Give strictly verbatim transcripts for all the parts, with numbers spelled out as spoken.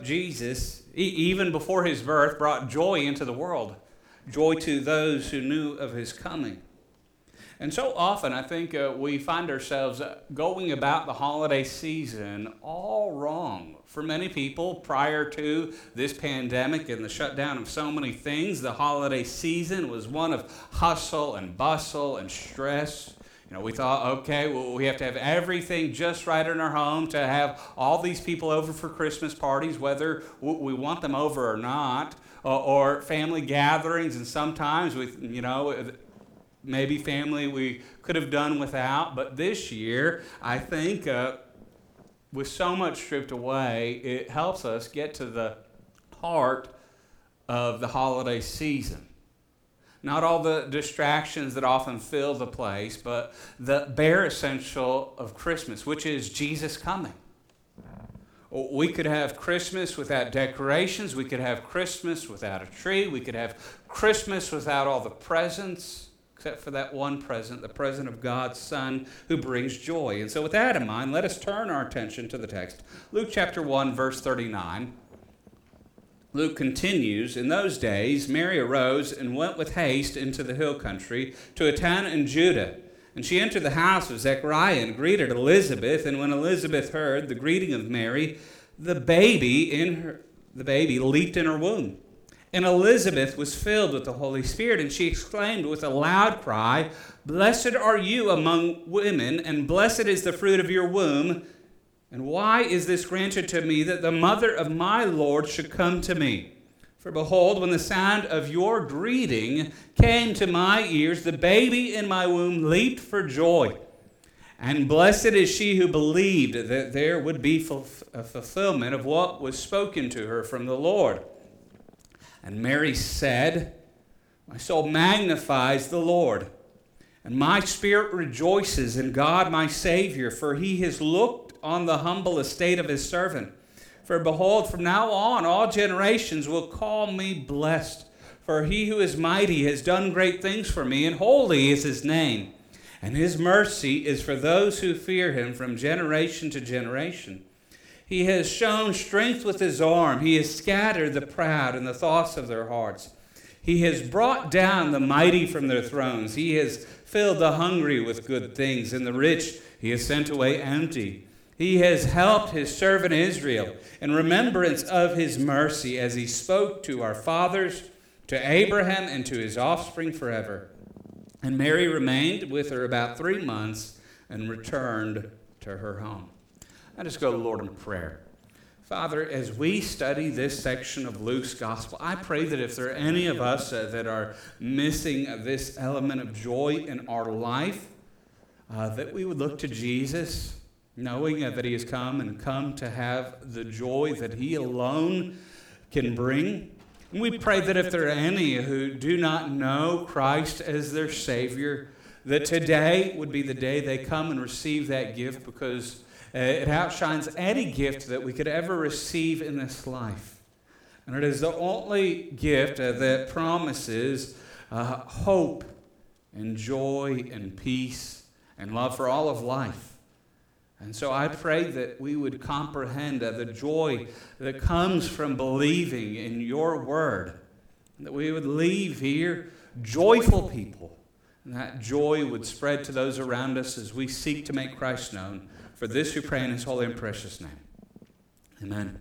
Jesus, e- even before his birth, brought joy into the world, joy to those who knew of his coming. And so often, I think uh, we find ourselves going about the holiday season all wrong. For many people, prior to this pandemic and the shutdown of so many things, the holiday season was one of hustle and bustle and stress. You know, we thought, okay, well, we have to have everything just right in our home to have all these people over for Christmas parties, whether we want them over or not, or, or family gatherings, and sometimes with, you know, maybe family we could have done without. But this year, I think, uh, with so much stripped away, it helps us get to the heart of the holiday season. Not all the distractions that often fill the place, but the bare essential of Christmas, which is Jesus coming. We could have Christmas without decorations. We could have Christmas without a tree. We could have Christmas without all the presents, except for that one present, the present of God's Son who brings joy. And so with that in mind, let us turn our attention to the text. Luke chapter one, verse thirty-nine. Luke continues, "In those days Mary arose and went with haste into the hill country to a town in Judah. And she entered the house of Zechariah and greeted Elizabeth. And when Elizabeth heard the greeting of Mary, the baby in her the baby leaped in her womb. And Elizabeth was filled with the Holy Spirit, and she exclaimed with a loud cry, 'Blessed are you among women, and blessed is the fruit of your womb. And why is this granted to me, that the mother of my Lord should come to me? For behold, when the sound of your greeting came to my ears, the baby in my womb leaped for joy. And blessed is she who believed that there would be a fulfillment of what was spoken to her from the Lord.' And Mary said, 'My soul magnifies the Lord, and my spirit rejoices in God my Savior, for he has looked on the humble estate of his servant. For behold, from now on all generations will call me blessed. For he who is mighty has done great things for me, and holy is his name. And his mercy is for those who fear him from generation to generation. He has shown strength with his arm. He has scattered the proud in the thoughts of their hearts. He has brought down the mighty from their thrones. He has filled the hungry with good things, and the rich he has sent away empty. He has helped his servant Israel in remembrance of his mercy, as he spoke to our fathers, to Abraham, and to his offspring forever.' And Mary remained with her about three months and returned to her home." Let us go to the Lord in prayer. Father, as we study this section of Luke's gospel, I pray that if there are any of us uh, that are missing uh, this element of joy in our life, uh, that we would look to Jesus, knowing uh, that he has come and come to have the joy that he alone can bring. And we pray that if there are any who do not know Christ as their Savior, that today would be the day they come and receive that gift, because uh, it outshines any gift that we could ever receive in this life. And it is the only gift uh, that promises uh, hope and joy and peace and love for all of life. And so I pray that we would comprehend uh, the joy that comes from believing in your word, that we would leave here joyful people, and that joy would spread to those around us as we seek to make Christ known. For this we pray in his holy and precious name. Amen.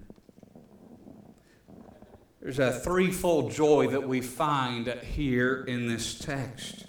There's a threefold joy that we find here in this text.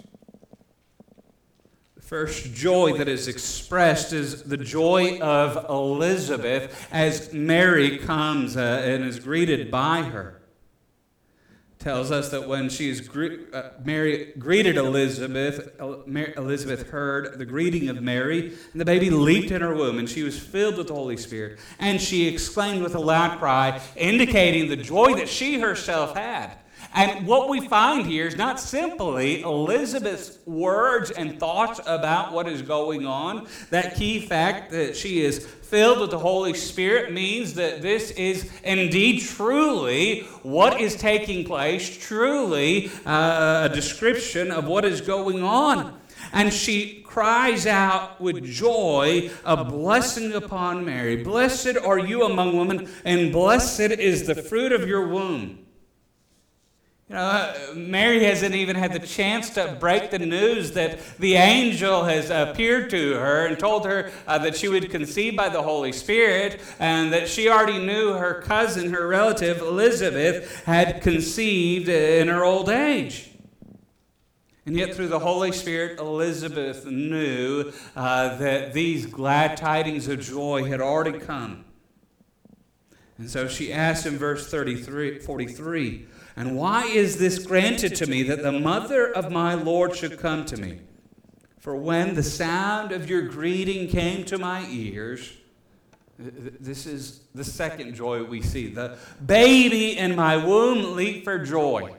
First joy that is expressed is the joy of Elizabeth as Mary comes uh, and is greeted by her. It tells us that when she is gre- uh, Mary greeted Elizabeth, Elizabeth heard the greeting of Mary, and the baby leaped in her womb, and she was filled with the Holy Spirit. And she exclaimed with a loud cry, indicating the joy that she herself had. And what we find here is not simply Elizabeth's words and thoughts about what is going on. That key fact that she is filled with the Holy Spirit means that this is indeed truly what is taking place, truly uh, a description of what is going on. And she cries out with joy, a blessing upon Mary. Blessed are you among women, and blessed is the fruit of your womb. You know, Mary hasn't even had the chance to break the news that the angel has appeared to her and told her uh, that she would conceive by the Holy Spirit, and that she already knew her cousin, her relative Elizabeth, had conceived in her old age. And yet through the Holy Spirit, Elizabeth knew uh, that these glad tidings of joy had already come. And so she asked in verse thirty-three, forty-three, "And why is this granted to me, that the mother of my Lord should come to me? For when the sound of your greeting came to my ears," this is the second joy we see, "the baby in my womb leaped for joy."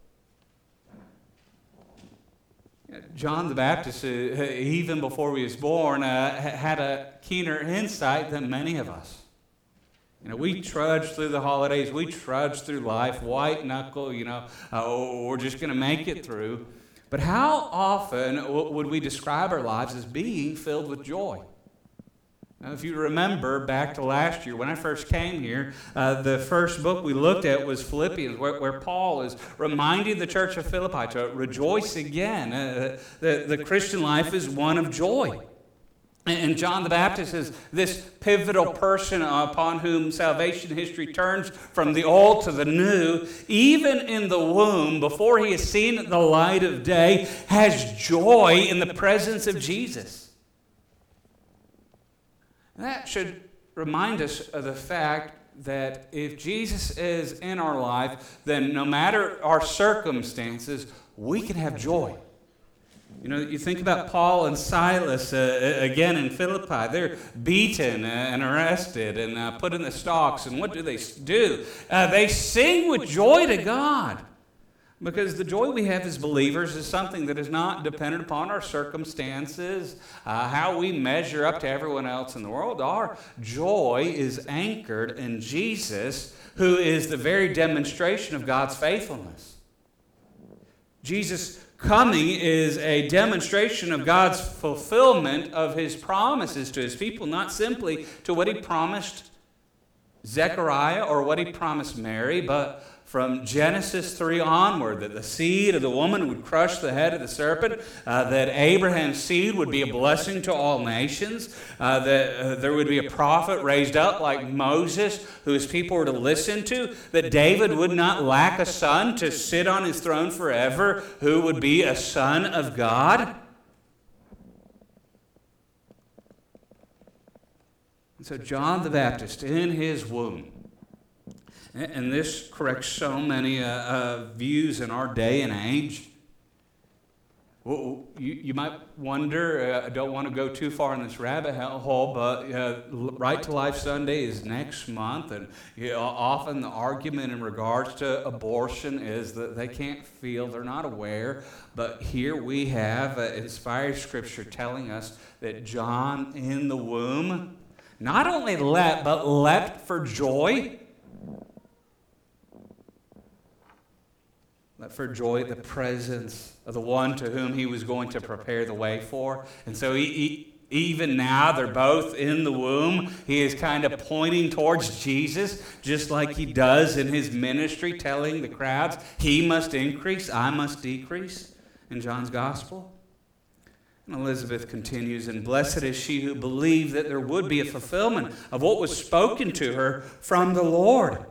John the Baptist, uh, even before he was born, uh, had a keener insight than many of us. You know, we trudge through the holidays, we trudge through life, white knuckle, you know, uh, we're just going to make it through. But how often w- would we describe our lives as being filled with joy? Now, if you remember back to last year when I first came here, uh, the first book we looked at was Philippians, where, where Paul is reminding the church of Philippi to rejoice again. Uh, the, the Christian life is one of joy. And John the Baptist is this pivotal person upon whom salvation history turns from the old to the new. Even in the womb, before he has seen the light of day, has joy in the presence of Jesus. And that should remind us of the fact that if Jesus is in our life, then no matter our circumstances, we can have joy. You know, you think about Paul and Silas, uh, again in Philippi. They're beaten and arrested and uh, put in the stocks. And what do they do? Uh, they sing with joy to God. Because the joy we have as believers is something that is not dependent upon our circumstances, uh, how we measure up to everyone else in the world. Our joy is anchored in Jesus, who is the very demonstration of God's faithfulness. Jesus coming is a demonstration of God's fulfillment of his promises to his people, not simply to what he promised Zechariah or what he promised Mary, but from Genesis three onward, that the seed of the woman would crush the head of the serpent, uh, that Abraham's seed would be a blessing to all nations, uh, that uh, there would be a prophet raised up like Moses, who his people were to listen to, that David would not lack a son to sit on his throne forever, who would be a son of God. And so John the Baptist, in his womb, and this corrects so many uh, uh, views in our day and age. Well, you, you might wonder, I uh, don't want to go too far in this rabbit hole, but uh, Right to Life Sunday is next month, and you know, often the argument in regards to abortion is that they can't feel, they're not aware, but here we have uh, inspired scripture telling us that John in the womb not only leapt, but leapt for joy. For joy at the presence of the one to whom he was going to prepare the way for. And so he, he, even now, they're both in the womb. He is kind of pointing towards Jesus, just like he does in his ministry, telling the crowds, he must increase, I must decrease, in John's gospel. And Elizabeth continues, and blessed is she who believed that there would be a fulfillment of what was spoken to her from the Lord.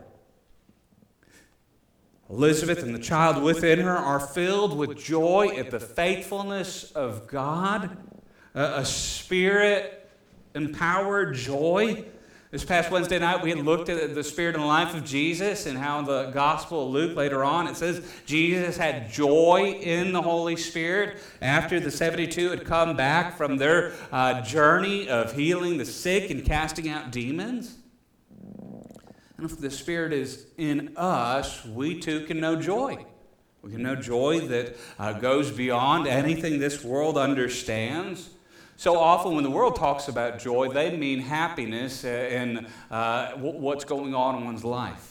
Elizabeth and the child within her are filled with joy at the faithfulness of God, a, a spirit-empowered joy. This past Wednesday night, we had looked at the spirit and life of Jesus and how in the Gospel of Luke later on, it says Jesus had joy in the Holy Spirit after the seventy-two had come back from their uh, journey of healing the sick and casting out demons. And if the Spirit is in us, we too can know joy. We can know joy that uh, goes beyond anything this world understands. So often when the world talks about joy, they mean happiness in uh, what's going on in one's life.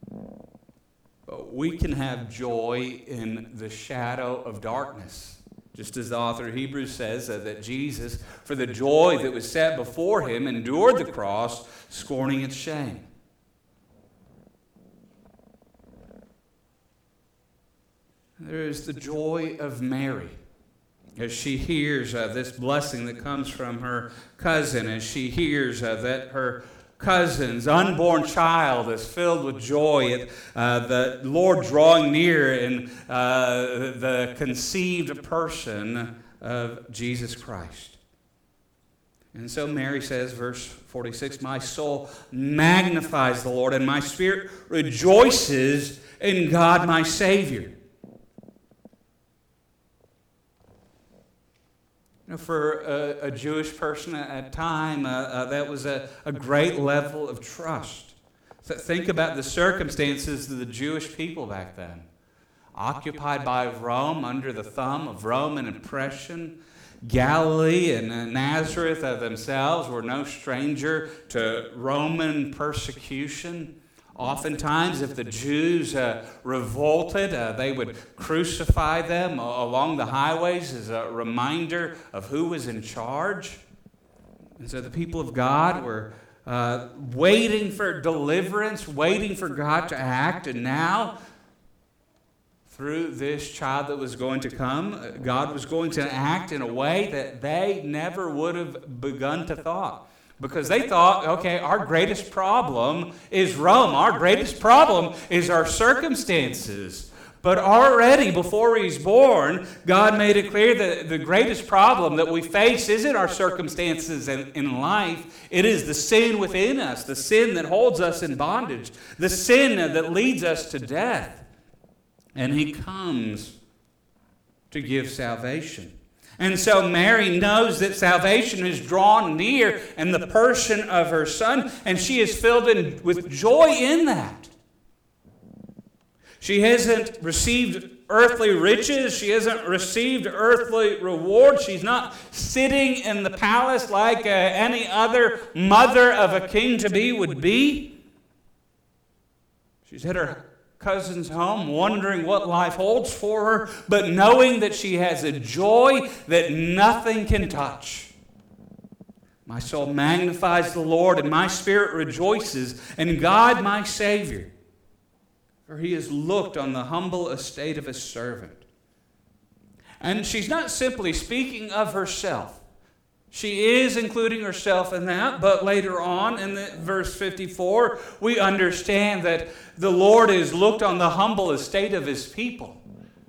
But we can have joy in the shadow of darkness, Just as the author of Hebrews says uh, that Jesus, for the joy that was set before him, endured the cross, scorning its shame. There is the joy of Mary as she hears uh, this blessing that comes from her cousin, as she hears uh, that her cousin's unborn child is filled with joy at uh, the Lord drawing near in uh, the conceived person of Jesus Christ. And so Mary says, verse forty-six, my soul magnifies the Lord, and my spirit rejoices in God my Savior. You know, for a, a Jewish person at a time, uh, uh, that was a, a great level of trust. So think about the circumstances of the Jewish people back then. Occupied by Rome, under the thumb of Roman oppression. Galilee and uh, Nazareth uh, themselves were no stranger to Roman persecution. Oftentimes, if the Jews uh, revolted, uh, they would crucify them along the highways as a reminder of who was in charge. And so the people of God were uh, waiting for deliverance, waiting for God to act. And now, through this child that was going to come, God was going to act in a way that they never would have begun to thought. Because they thought, okay, our greatest problem is Rome. Our greatest problem is our circumstances. But already before he's born, God made it clear that the greatest problem that we face isn't our circumstances in, in life. It is the sin within us, the sin that holds us in bondage, the sin that leads us to death. And he comes to give salvation. And so Mary knows that salvation is drawn near in the person of her Son, and she is filled in, with joy in that. She hasn't received earthly riches. She hasn't received earthly reward. She's not sitting in the palace like uh, any other mother of a king-to-be would be. She's at her cousin's home, wondering what life holds for her, but knowing that she has a joy that nothing can touch. My soul magnifies the Lord, and my spirit rejoices in God my Savior, for he has looked on the humble estate of his servant. And she's not simply speaking of herself. She is including herself in that, but later on in the, verse fifty-four, we understand that the Lord has looked on the humble estate of his people.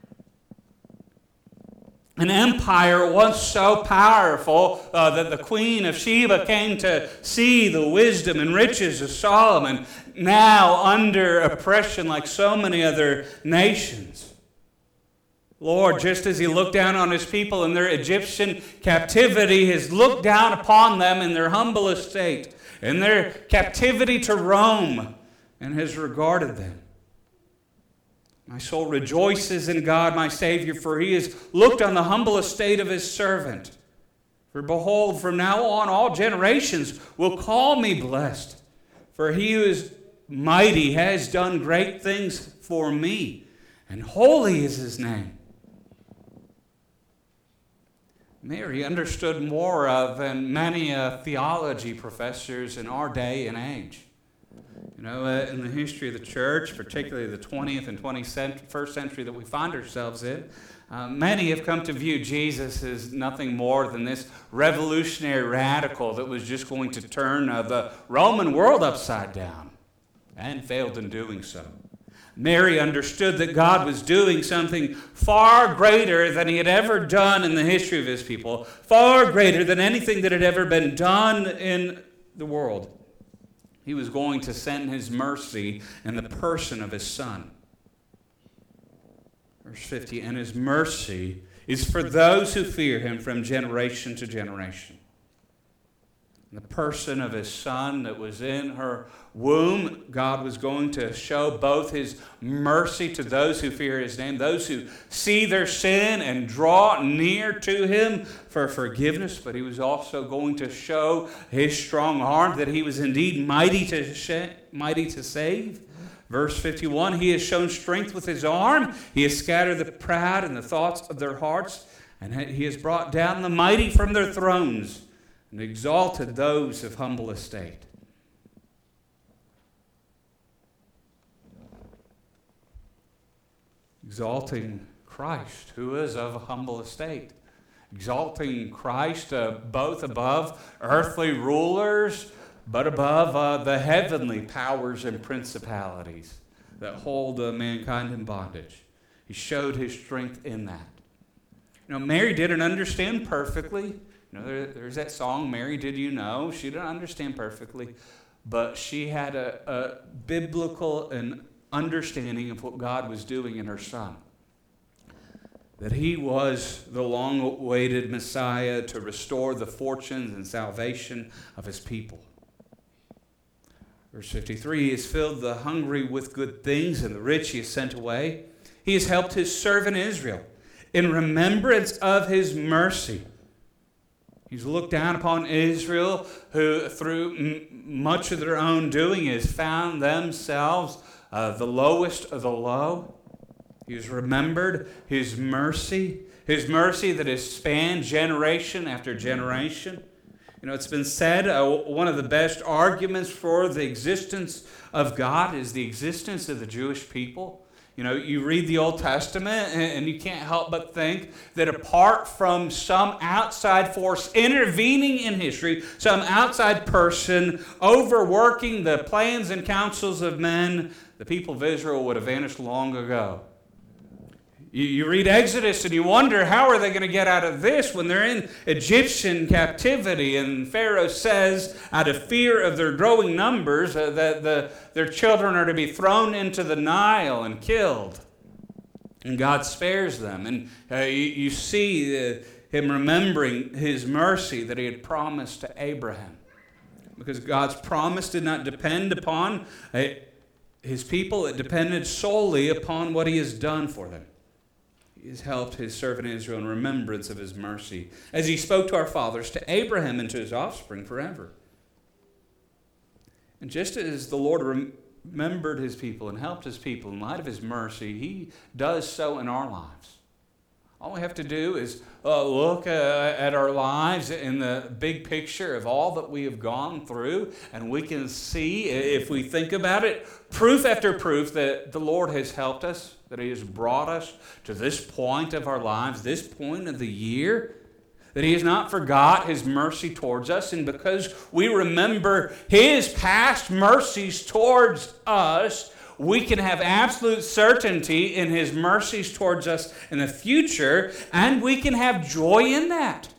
An empire once so powerful uh, that the Queen of Sheba came to see the wisdom and riches of Solomon, now under oppression like so many other nations. Lord, just as he looked down on his people in their Egyptian captivity, has looked down upon them in their humble estate, in their captivity to Rome, and has regarded them. My soul rejoices in God my Savior, for he has looked on the humble estate of his servant. For behold, from now on all generations will call me blessed. For he who is mighty has done great things for me, and holy is his name. Mary understood more uh, than many uh, theology professors in our day and age. You know, uh, in the history of the church, particularly the twentieth and twenty-first century that we find ourselves in, uh, many have come to view Jesus as nothing more than this revolutionary radical that was just going to turn uh, the Roman world upside down, and failed in doing so. Mary understood that God was doing something far greater than he had ever done in the history of his people, far greater than anything that had ever been done in the world. He was going to send his mercy in the person of his Son. Verse fifty, and his mercy is for those who fear him from generation to generation. In the person of his Son that was in her womb, God was going to show both his mercy to those who fear his name, those who see their sin and draw near to him for forgiveness, but he was also going to show his strong arm that he was indeed mighty to sh- mighty to save. Verse fifty-one, he has shown strength with his arm. He has scattered the proud in the thoughts of their hearts. And he has brought down the mighty from their thrones and exalted those of humble estate. Exalting Christ, who is of a humble estate. Exalting Christ uh, both above earthly rulers, but above uh, the heavenly powers and principalities that hold uh, mankind in bondage. He showed his strength in that. You know, Mary didn't understand perfectly. You know, there, there's that song, Mary, Did You Know? She didn't understand perfectly, but she had a, a biblical and understanding of what God was doing in her Son. That he was the long-awaited Messiah to restore the fortunes and salvation of his people. Verse fifty-three, he has filled the hungry with good things, and the rich he has sent away. He has helped his servant Israel in remembrance of his mercy. He's looked down upon Israel, who through m- much of their own doing has found themselves uh, the lowest of the low. He has remembered his mercy, his mercy that has spanned generation after generation. You know, it's been said uh, one of the best arguments for the existence of God is the existence of the Jewish people. You know, you read the Old Testament and, and you can't help but think that apart from some outside force intervening in history, some outside person overworking the plans and counsels of men, the people of Israel would have vanished long ago. You, you read Exodus and you wonder, how are they going to get out of this when they're in Egyptian captivity? And Pharaoh says, out of fear of their growing numbers, uh, that the, their children are to be thrown into the Nile and killed. And God spares them. And uh, you, you see uh, him remembering his mercy that he had promised to Abraham. Because God's promise did not depend upon uh, his people. It depended solely upon what he has done for them. He has helped his servant Israel in remembrance of his mercy, as he spoke to our fathers, to Abraham and to his offspring forever. And just as the Lord remembered his people and helped his people in light of his mercy, he does so in our lives. All we have to do is uh, look uh, at our lives in the big picture of all that we have gone through, and we can see, if we think about it, proof after proof that the Lord has helped us, that he has brought us to this point of our lives, this point of the year, that he has not forgot his mercy towards us, and because we remember his past mercies towards us, we can have absolute certainty in his mercies towards us in the future, and we can have joy in that.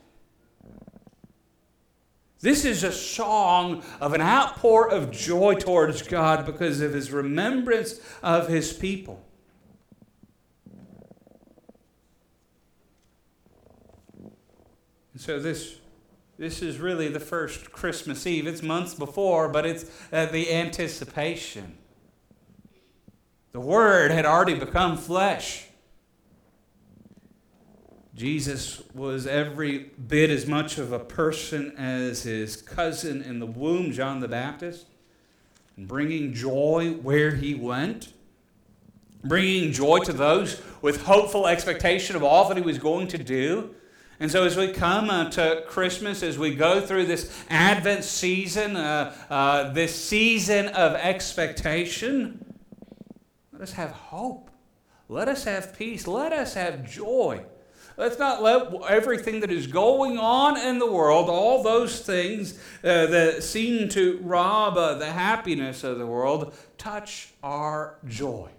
This is a song of an outpour of joy towards God because of his remembrance of his people. And so this This is really the first Christmas Eve. It's months before, but it's uh, the anticipation. The Word had already become flesh. Jesus was every bit as much of a person as his cousin in the womb, John the Baptist, and bringing joy where he went, bringing joy to those with hopeful expectation of all that he was going to do. And so as we come uh, to Christmas, as we go through this Advent season, uh, uh, this season of expectation, let us have hope. Let us have peace. Let us have joy. Let's not let everything that is going on in the world, all those things uh, that seem to rob uh, the happiness of the world, touch our joy.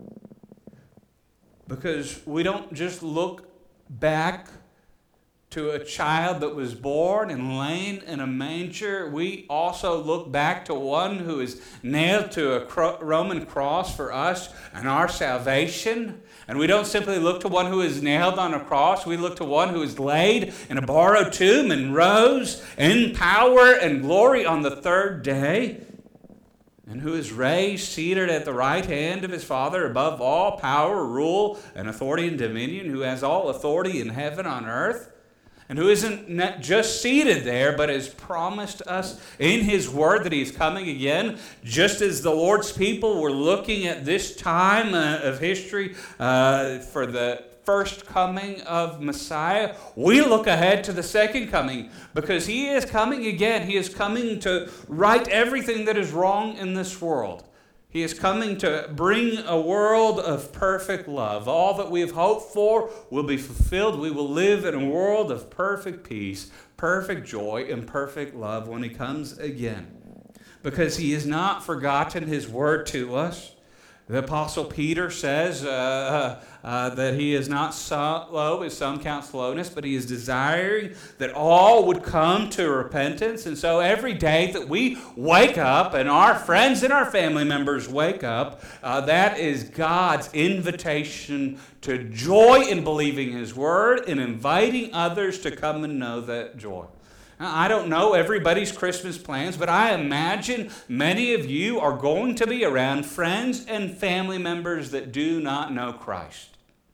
Because we don't just look back to a child that was born and lain in a manger. We also look back to one who is nailed to a cro- Roman cross for us and our salvation. And we don't simply look to one who is nailed on a cross. We look to one who is laid in a borrowed tomb and rose in power and glory on the third day, and who is raised, seated at the right hand of his Father, above all power, rule, and authority and dominion, who has all authority in heaven and on earth. And who isn't not just seated there, but has promised us in his word that he's coming again. Just as the Lord's people were looking at this time uh, of history uh, for the first coming of Messiah, we look ahead to the second coming, because he is coming again. He is coming to right everything that is wrong in this world. He is coming to bring a world of perfect love. All that we have hoped for will be fulfilled. We will live in a world of perfect peace, perfect joy, and perfect love when he comes again. Because he has not forgotten his word to us. The Apostle Peter says uh, uh, that he is not slow, as some count slowness, but he is desiring that all would come to repentance. And so every day that we wake up and our friends and our family members wake up, uh, that is God's invitation to joy in believing his word and inviting others to come and know that joy. I don't know everybody's Christmas plans, but I imagine many of you are going to be around friends and family members that do not know Christ.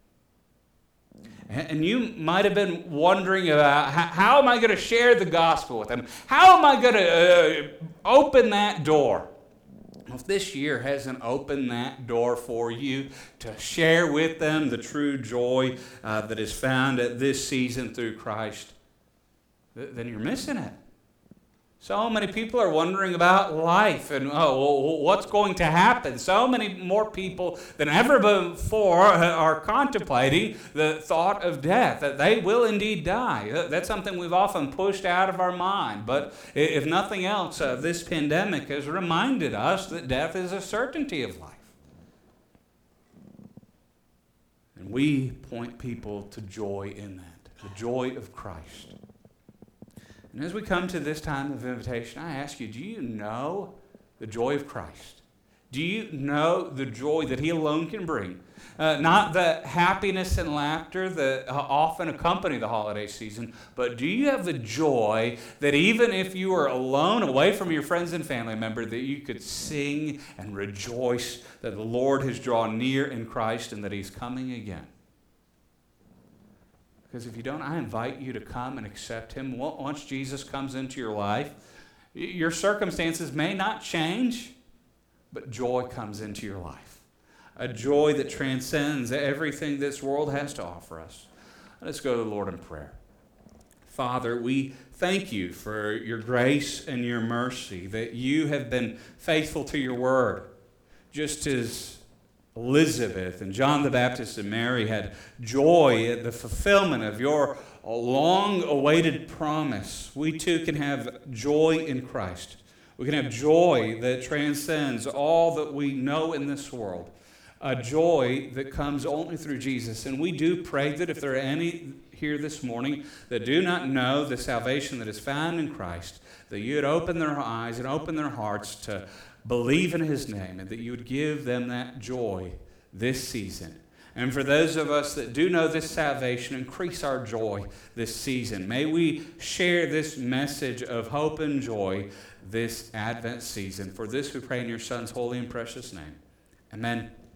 And you might have been wondering about how, how am I going to share the gospel with them? How am I going to uh, open that door? If this year hasn't opened that door for you to share with them the true joy uh, that is found at this season through Christ, then you're missing it. So many people are wondering about life and oh, what's going to happen. So many more people than ever before are contemplating the thought of death, that they will indeed die. That's something we've often pushed out of our mind. But if nothing else, uh, this pandemic has reminded us that death is a certainty of life. And we point people to joy in that, the joy of Christ. And as we come to this time of invitation, I ask you, do you know the joy of Christ? Do you know the joy that he alone can bring? Uh, not the happiness and laughter that often accompany the holiday season, but do you have the joy that even if you are alone, away from your friends and family member, that you could sing and rejoice that the Lord has drawn near in Christ and that he's coming again? Because if you don't, I invite you to come and accept him. Once Jesus comes into your life, your circumstances may not change, but joy comes into your life. A joy that transcends everything this world has to offer us. Let's go to the Lord in prayer. Father, we thank you for your grace and your mercy, that you have been faithful to your word, just as Elizabeth and John the Baptist and Mary had joy at the fulfillment of your long-awaited promise. We too can have joy in Christ. We can have joy that transcends all that we know in this world, a joy that comes only through Jesus. And we do pray that if there are any here this morning that do not know the salvation that is found in Christ, that you would open their eyes and open their hearts to believe in his name, and that you would give them that joy this season. And for those of us that do know this salvation, increase our joy this season. May we share this message of hope and joy this Advent season. For this we pray in your Son's holy and precious name. Amen.